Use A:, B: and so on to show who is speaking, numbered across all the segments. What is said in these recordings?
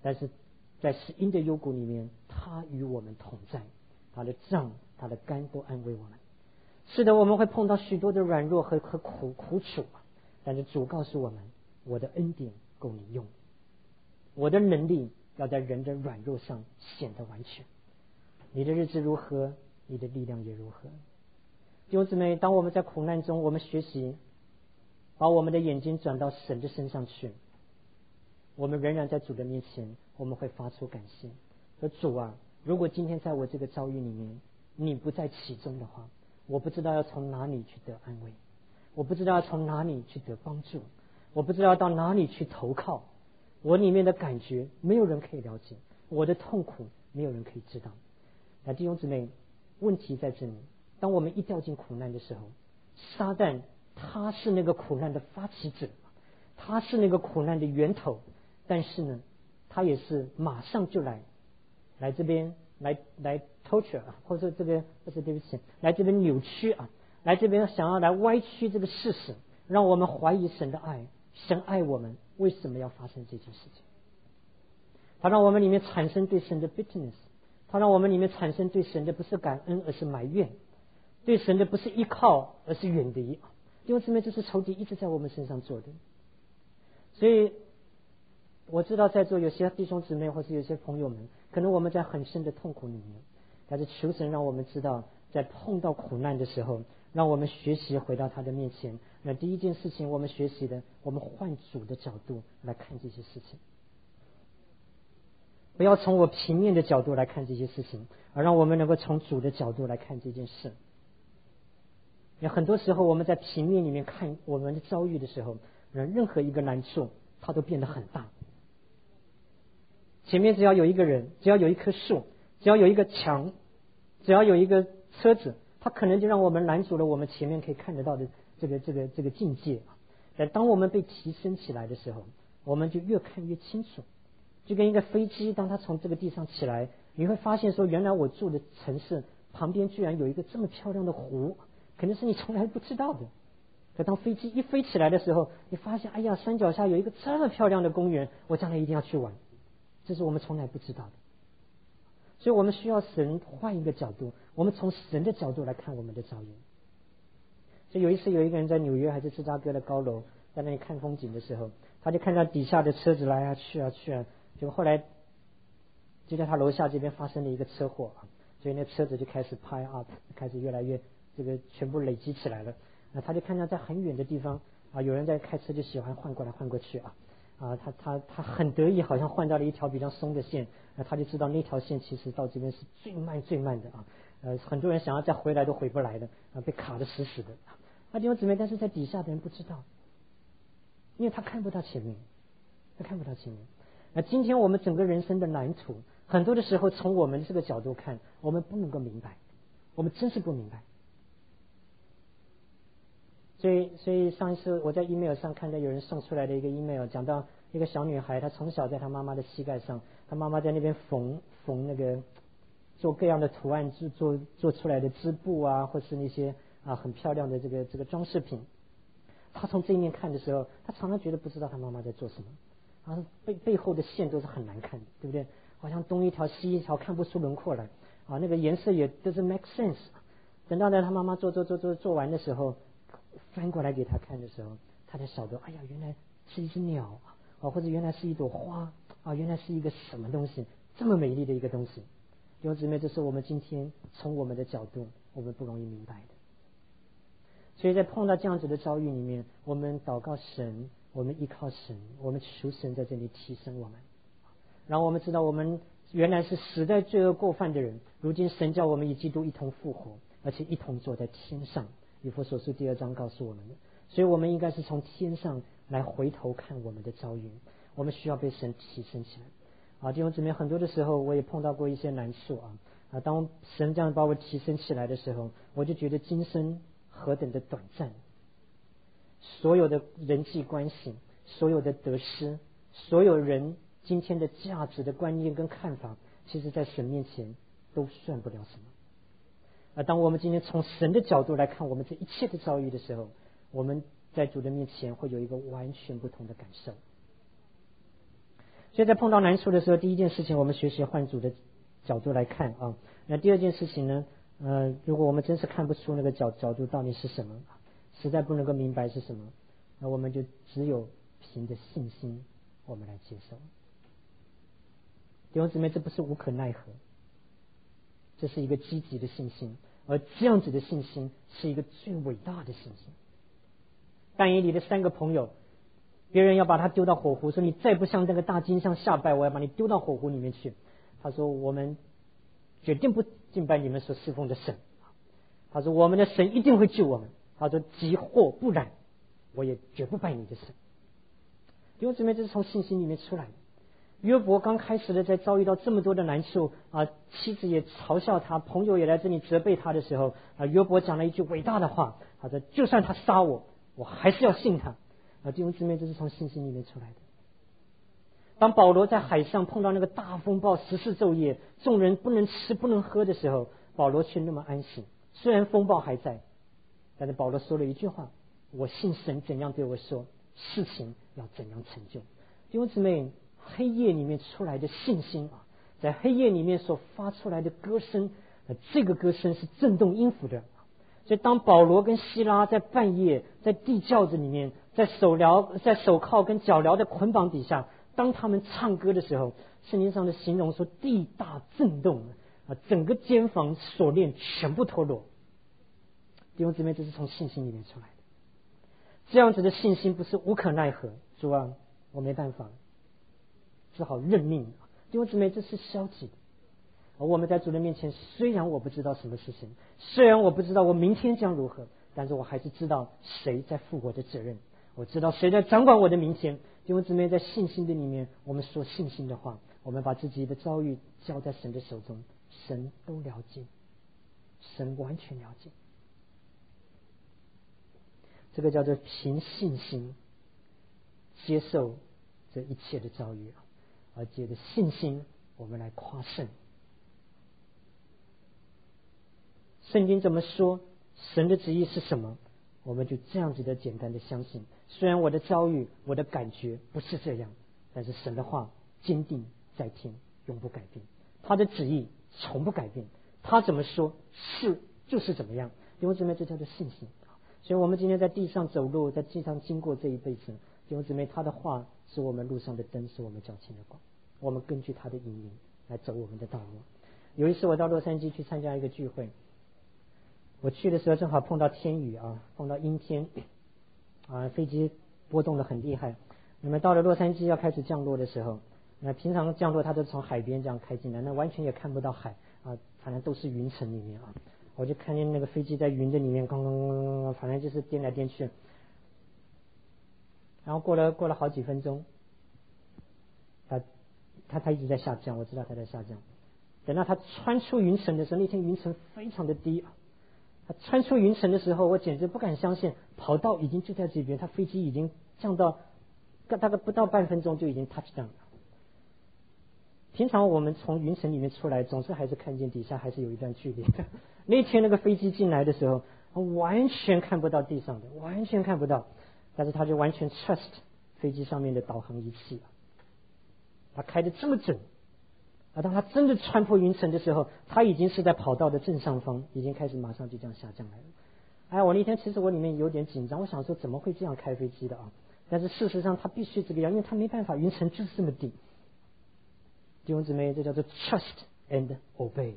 A: 但是在死荫的幽谷里面，他与我们同在，他的杖他的竿都安慰我们。是的，我们会碰到许多的软弱和苦楚，但是主告诉我们，我的恩典够你用，我的能力要在人的软弱上显得完全。你的日子如何，你的力量也如何。弟兄姊妹，当我们在苦难中，我们学习把我们的眼睛转到神的身上去，我们仍然在主的面前，我们会发出感谢，说主啊，如果今天在我这个遭遇里面你不在其中的话，我不知道要从哪里去得安慰，我不知道要从哪里去得帮助，我不知道到哪里去投靠。我里面的感觉没有人可以了解，我的痛苦没有人可以知道。那弟兄姊妹，问题在这里，当我们一掉进苦难的时候，撒旦他是那个苦难的发起者，他是那个苦难的源头，但是呢，他也是马上就来这边来 torture 或者这个对不起，来这边扭曲来这边想要来歪曲这个事实，让我们怀疑神的爱，神爱我们，为什么要发生这件事情？他让我们里面产生对神的 bitterness， 他让我们里面产生对神的不是感恩而是埋怨，对神的不是依靠而是远离。因为姊妹，这是仇敌一直在我们身上做的。所以我知道在座有些弟兄姊妹或是有些朋友们，可能我们在很深的痛苦里面，但是求神让我们知道，在碰到苦难的时候，让我们学习回到他的面前。那第一件事情我们学习的，我们换主的角度来看这些事情，不要从我平面的角度来看这些事情，而让我们能够从主的角度来看这件事。有很多时候我们在平面里面看我们的遭遇的时候，任何一个难处它都变得很大。前面只要有一个人，只要有一棵树，只要有一个墙，只要有一个车子，它可能就让我们拦阻了我们前面可以看得到的这个境界。但当我们被提升起来的时候，我们就越看越清楚。就跟一个飞机，当它从这个地上起来，你会发现说，原来我住的城市旁边居然有一个这么漂亮的湖，可能是你从来不知道的。可当飞机一飞起来的时候，你发现，哎呀，山脚下有一个这么漂亮的公园，我将来一定要去玩。这是我们从来不知道的。所以我们需要神换一个角度，我们从神的角度来看我们的遭遇。所以有一次有一个人在纽约还是芝加哥的高楼在那里看风景的时候，他就看到底下的车子来啊去啊去啊，结果后来就在他楼下这边发生了一个车祸，所以那车子就开始 pile up， 开始越来越这个全部累积起来了。他就看到在很远的地方有人在开车，就喜欢换过来换过去他很得意，好像换到了一条比较松的线，他就知道那条线其实到这边是最慢的很多人想要再回来都回不来的被卡得死死的。弟兄姊妹，但是在底下的人不知道，因为他看不到前面，今天我们整个人生的蓝图，很多的时候从我们这个角度看，我们不能够明白，我们真是不明白。所以上一次我在 email 上看到有人送出来的一个 email， 讲到一个小女孩，她从小在她妈妈的膝盖上，她妈妈在那边缝那个做各样的图案，做出来的织布或是那些很漂亮的这个装饰品。她从这一面看的时候，她常常觉得不知道她妈妈在做什么，背后的线都是很难看的，对不对？好像东一条西一条，看不出轮廓来那个颜色也 doesn't make sense。等到呢她妈妈做完的时候，翻过来给他看的时候，他才晓得，哎呀，原来是一只鸟或者原来是一朵花原来是一个什么东西，这么美丽的一个东西。弟兄姊妹，这是我们今天从我们的角度我们不容易明白的。所以在碰到这样子的遭遇里面，我们祷告神，我们依靠神，我们求神在这里提升我们，让我们知道我们原来是死在罪恶过犯的人，如今神叫我们与基督一同复活，而且一同坐在天上。以弗所书2章告诉我们的，所以我们应该是从天上来回头看我们的遭遇，我们需要被神提升起来弟兄姊妹，很多的时候我也碰到过一些难处当神这样把我提升起来的时候，我就觉得今生何等的短暂，所有的人际关系，所有的得失，所有人今天的价值的观念跟看法，其实在神面前都算不了什么。当我们今天从神的角度来看我们这一切的遭遇的时候，我们在主的面前会有一个完全不同的感受。 所以在碰到难处的时候，第一件事情我们学习换主的角度来看啊。那第二件事情呢，如果我们真是看不出那个角度到底是什么，实在不能够明白是什么，那我们就只有凭着信心我们来接受。弟兄姊妹，这不是无可奈何，这是一个积极的信心，而这样子的信心是一个最伟大的信心。但以理的3个朋友，别人要把他丢到火湖，说你再不向这个大金像下拜，我要把你丢到火湖里面去。他说我们决定不敬拜你们所侍奉的神。他说我们的神一定会救我们。他说即或不然，我也绝不拜你的神。弟兄姊妹，这是从信心里面出来的。约伯刚开始的在遭遇到这么多的难处啊，妻子也嘲笑他，朋友也来这里责备他的时候啊，约伯讲了一句伟大的话，他说就算他杀我，我还是要信他。弟兄姊妹，这是从信心里面出来的。当保罗在海上碰到那个大风暴14昼夜，众人不能吃不能喝的时候，保罗却那么安心。虽然风暴还在，但是保罗说了一句话，我信神怎样对我说，事情要怎样成就。弟兄姊妹，黑夜里面出来的信心啊，在黑夜里面所发出来的歌声，这个歌声是震动音符的。所以当保罗跟希拉在半夜在地窖子里面，在手铐跟脚镣的捆绑底下，当他们唱歌的时候，圣经上的形容说地大震动啊，整个监房锁链全部脱落。弟兄姊妹，这是从信心里面出来的。这样子的信心不是无可奈何，主啊，我没办法，只好认命。弟兄姊妹，这是消极的。而我们在主的面前，虽然我不知道什么事情，虽然我不知道我明天将如何，但是我还是知道谁在负我的责任，我知道谁在掌管我的明天。弟兄姊妹，在信心的里面，我们说信心的话，我们把自己的遭遇交在神的手中，神都了解，神完全了解。这个叫做凭信心接受这一切的遭遇，而借着信心我们来夸胜。圣经怎么说，神的旨意是什么，我们就这样子的简单的相信。虽然我的遭遇我的感觉不是这样，但是神的话坚定在天，永不改变，他的旨意从不改变，他怎么说是就是怎么样。弟兄姊妹，这叫做信心。所以我们今天在地上走路，在地上经过这一辈子，弟兄姊妹，他的话是我们路上的灯，是我们脚前的光，我们根据他的引领来走我们的道路。有一次我到洛杉矶去参加一个聚会，我去的时候正好碰到天雨啊，碰到阴天啊，飞机波动得很厉害。那么到了洛杉矶要开始降落的时候，那平常降落它都从海边这样开进来，那完全也看不到海啊，反正都是云层里面啊。我就看见那个飞机在云的里面，刚，反正就是颠来颠去。然后过了好几分钟，它一直在下降，我知道它在下降。等到它穿出云层的时候，那天云层非常的低啊。它穿出云层的时候，我简直不敢相信，跑道已经就在这边，它飞机已经降到大概不到半分钟就已经 touch down 了。平常我们从云层里面出来，总是还是看见底下还是有一段距离的。那天那个飞机进来的时候，完全看不到地上的，完全看不到，但是他就完全 trust 飞机上面的导航仪器，他开得这么准。当他真的穿破云层的时候，他已经是在跑道的正上方，已经开始马上就这样下降来了。我那天其实我里面有点紧张，我想说怎么会这样开飞机的啊？但是事实上他必须这个样，因为他没办法，云层就是这么低。弟兄姊妹，这叫做 trust and obey。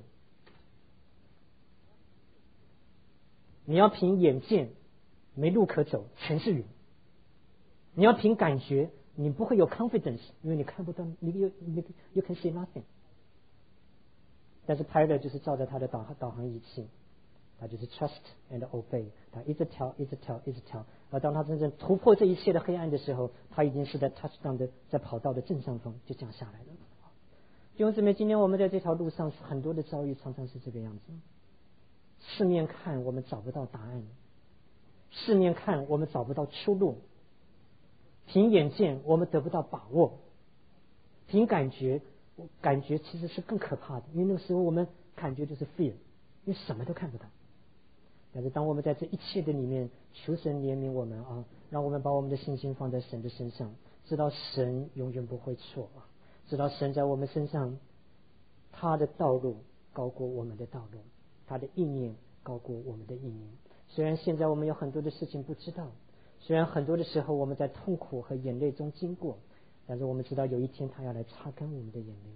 A: 你要凭眼见，没路可走，全是云。你要凭感觉，你不会有 confidence， 因为你看不到，你 you can see nothing。但是 pilot 就是照着他的导航仪器，他就是 trust and obey， 他一直调，一直调，一直调。而当他真正突破这一切的黑暗的时候，他已经是在 touchdown 的，在跑道的正上方，就这样下来了。弟兄姊妹，今天我们在这条路上很多的遭遇常常是这个样子。四面看我们找不到答案，四面看我们找不到出路，凭眼见我们得不到把握，凭感觉其实是更可怕的，因为那个时候我们感觉就是 fear， 因为什么都看不到。但是当我们在这一切的里面，求神怜悯我们啊，让我们把我们的信心放在神的身上，知道神永远不会错啊。 知道神在我们身上，他的道路高过我们的道路，他的意念高过我们的意念。虽然现在我们有很多的事情不知道，虽然很多的时候我们在痛苦和眼泪中经过，但是我们知道有一天他要来擦干我们的眼泪，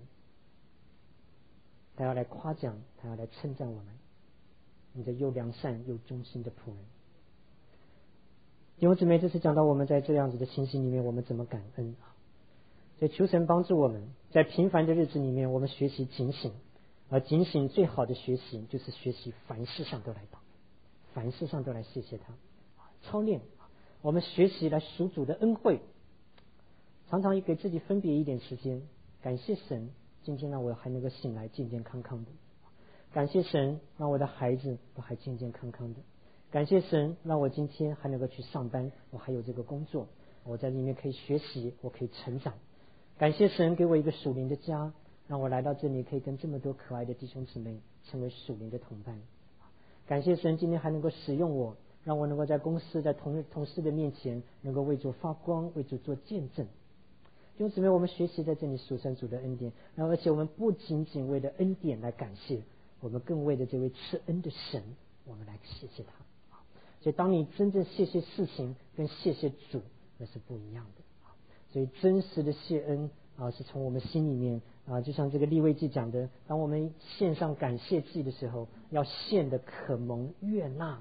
A: 他要来夸奖，他要来称赞我们，你这又良善又忠心的仆人。弟兄姊妹，这次讲到我们在这样子的情形里面，我们怎么感恩啊？所以求神帮助我们，在平凡的日子里面，我们学习警醒，而警醒最好的学习就是学习凡事上都来祷，凡事上都来谢谢他，操练。我们学习来属主的恩惠，常常也给自己分别一点时间，感谢神，今天让我还能够醒来健健康康的，感谢神让我的孩子都还健健康康的，感谢神让我今天还能够去上班，我还有这个工作，我在里面可以学习，我可以成长。感谢神给我一个属灵的家，让我来到这里可以跟这么多可爱的弟兄姊妹成为属灵的同伴。感谢神今天还能够使用我，让我能够在公司在同事的面前能够为主发光，为主做见证。弟兄姊妹，我们学习在这里属神主的恩典，然后而且我们不仅仅为了恩典来感谢，我们更为了这位赐恩的神，我们来谢谢他。所以当你真正谢谢事情跟谢谢主，那是不一样的。所以真实的谢恩是从我们心里面就像这个利未记讲的，当我们献上感谢祭的时候，要献的可蒙悦纳，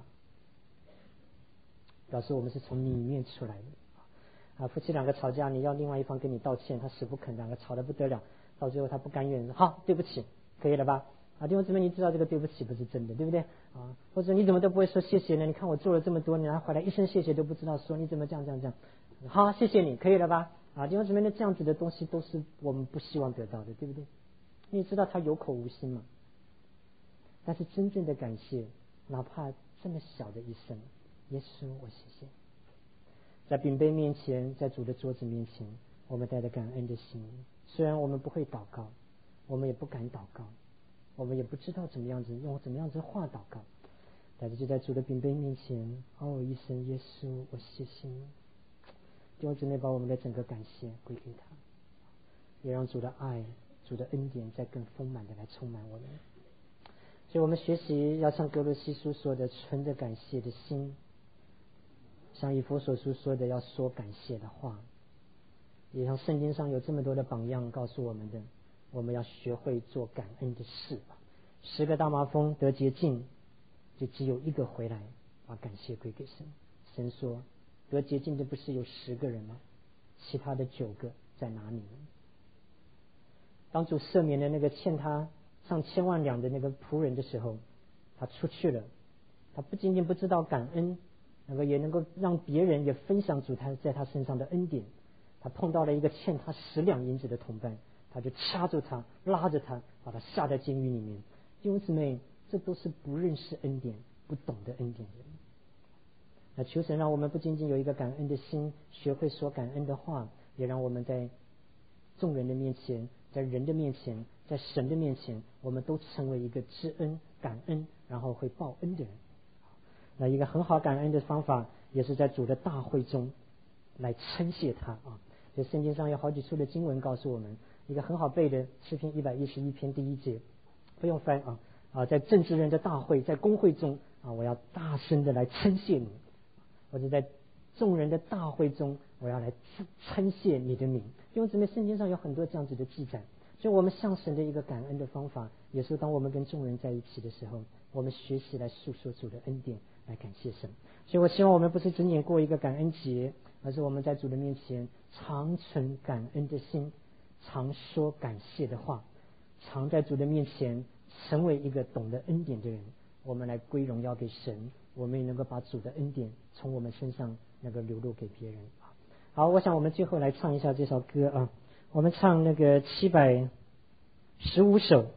A: 表示我们是从里面出来的。夫妻两个吵架，你要另外一方跟你道歉，他死不肯，两个吵得不得了，到最后他不甘愿，好，对不起，可以了吧？弟兄姊妹，你知道这个对不起不是真的，对不对？或者你怎么都不会说谢谢呢？你看我做了这么多，你还回来一声谢谢都不知道说，你怎么这样？好，谢谢你，可以了吧？弟兄姊妹，那这样子的东西都是我们不希望得到的，对不对？你知道他有口无心嘛？但是真正的感谢，哪怕这么小的一声，耶稣，我谢谢。在饼杯面前，在主的桌子面前，我们带着感恩的心。虽然我们不会祷告，我们也不敢祷告，我们也不知道怎么样子用怎么样子话祷告，但是就在主的饼杯面前，一声耶稣，我谢谢你。弟兄姊妹，把我们的整个感谢归给他，也让主的爱、主的恩典再更丰满的来充满我们。所以我们学习要像哥罗西书说的，存着感谢的心，像以弗所书说的，要说感谢的话，也像圣经上有这么多的榜样告诉我们的，我们要学会做感恩的事。10个大麻风得洁净，就只有一个回来把感谢归给神。神说得洁净的不是有10个人吗？其他的9个在哪里呢？当主赦免了那个欠他上千万两的那个仆人的时候，他出去了，他不仅仅不知道感恩，也能够让别人也分享主他在他身上的恩典。他碰到了一个欠他10两银子的同伴，他就掐住他，拉着他，把他下在监狱里面。弟兄姊妹，这都是不认识恩典、不懂得恩典的人。那求神让我们不仅仅有一个感恩的心，学会说感恩的话，也让我们在众人的面前，在人的面前，在神的面前，我们都成为一个知恩、感恩，然后会报恩的人。那一个很好感恩的方法，也是在主的大会中来称谢他所以圣经上有好几处的经文告诉我们，一个很好背的诗篇111篇第1节，不用翻在政治人的大会，在公会中我要大声的来称谢你，或者在众人的大会中，我要来称谢你的名。因为姊妹，圣经上有很多这样子的记载，所以我们向神的一个感恩的方法，也是当我们跟众人在一起的时候，我们学习来诉说主的恩典，来感谢神。所以我希望我们不是仅仅过一个感恩节，而是我们在主的面前常存感恩的心，常说感谢的话，常在主的面前成为一个懂得恩典的人，我们来归荣耀给神，我们也能够把主的恩典从我们身上流露给别人。好，我想我们最后来唱一下这首歌我们唱那个715首。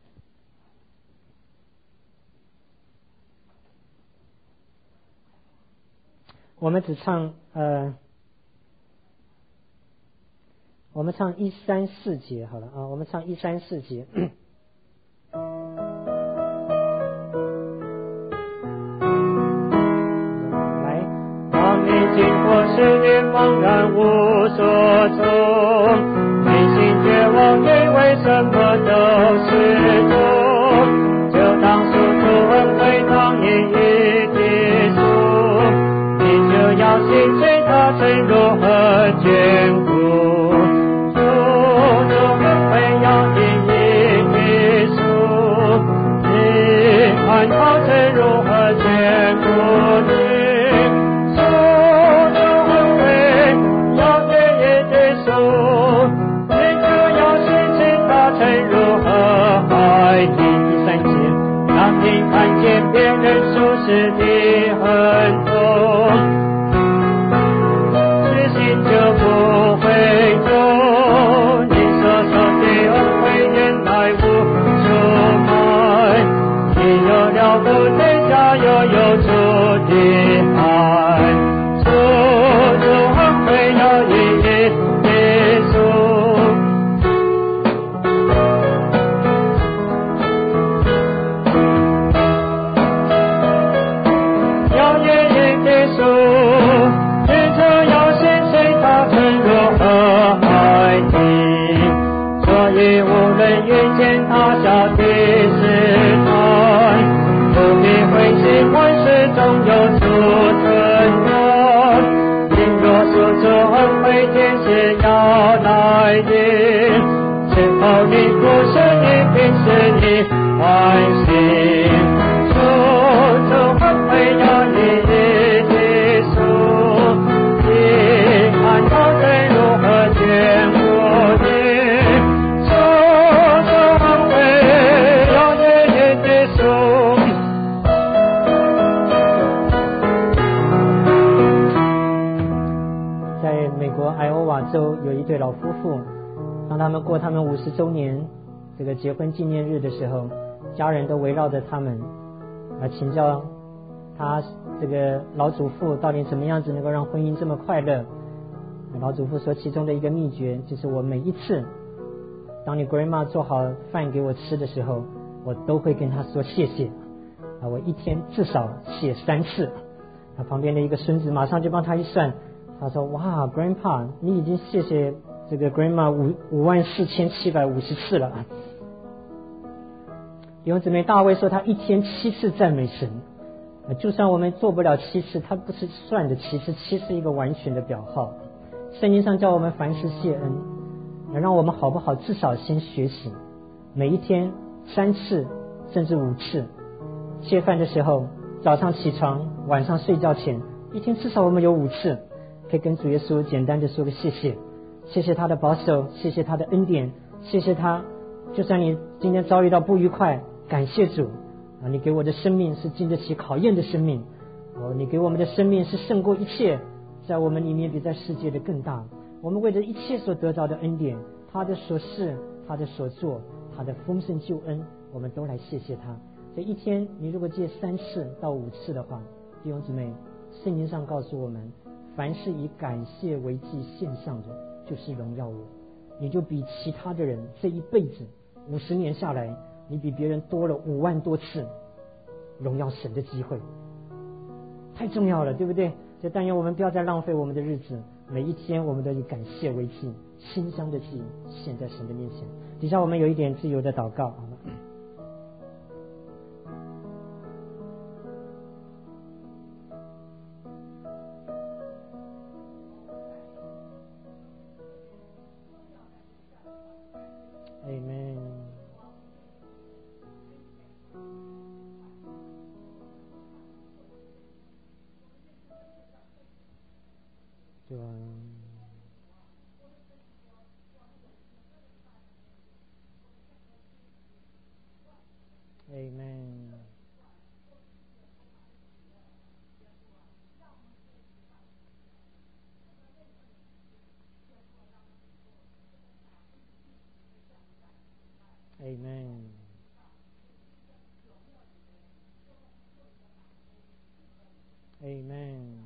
A: 我们只唱我们唱1、3、4节好了我们唱1、3、4节。来，当你经过世界茫然无所踪，内心绝望
B: 看见别人舒适的很多，痴心就不会走，你所受的恩惠原来无处买，你有了不天下又有主的爱，主恩惠要一一结束。遇见他小的时代，不必灰心，万事终有主存在。因若属主恩惠，天使要来临，之后你不是你，平时你欢喜。主恩惠要一一结束，你看他人如何眷顾你。
A: 州有一对老夫妇，当他们过他们50周年这个结婚纪念日的时候，家人都围绕着他们请教他这个老祖父到底怎么样子能够让婚姻这么快乐。老祖父说，其中的一个秘诀就是我每一次当你 grandma 做好饭给我吃的时候，我都会跟他说谢谢我一天至少写3次。他旁边的一个孙子马上就帮他一算，他说哇 Grandpa 你已经谢谢这个 Grandma 54750次了弟兄姊妹，大卫说他一天7次赞美神，就算我们做不了7次，他不是算的7次，7是一个完全的表号。圣经上叫我们凡事谢恩，让我们好不好至少先学习每一天3次甚至5次，谢饭的时候，早上起床，晚上睡觉前，一天至少我们有5次可以跟主耶稣简单的说个谢谢，谢谢他的保守，谢谢他的恩典，谢谢他，就算你今天遭遇到不愉快，感谢主你给我的生命是经得起考验的生命你给我们的生命是胜过一切，在我们里面比在世界的更大。我们为着一切所得到的恩典，他的所事，他的所做，他的丰盛救恩，我们都来谢谢他。这一天你如果借3次到5次的话，弟兄姊妹，圣经上告诉我们，凡是以感谢为祭献上的，就是荣耀我。你就比其他的人这一辈子50年下来，你比别人多了5万多次荣耀神的机会，太重要了，对不对？就但愿我们不要再浪费我们的日子，每一天我们都以感谢为祭，馨香的祭献在神的面前。底下我们有一点自由的祷告，好吗？Amen。对啊。Amen。Amen。Amen。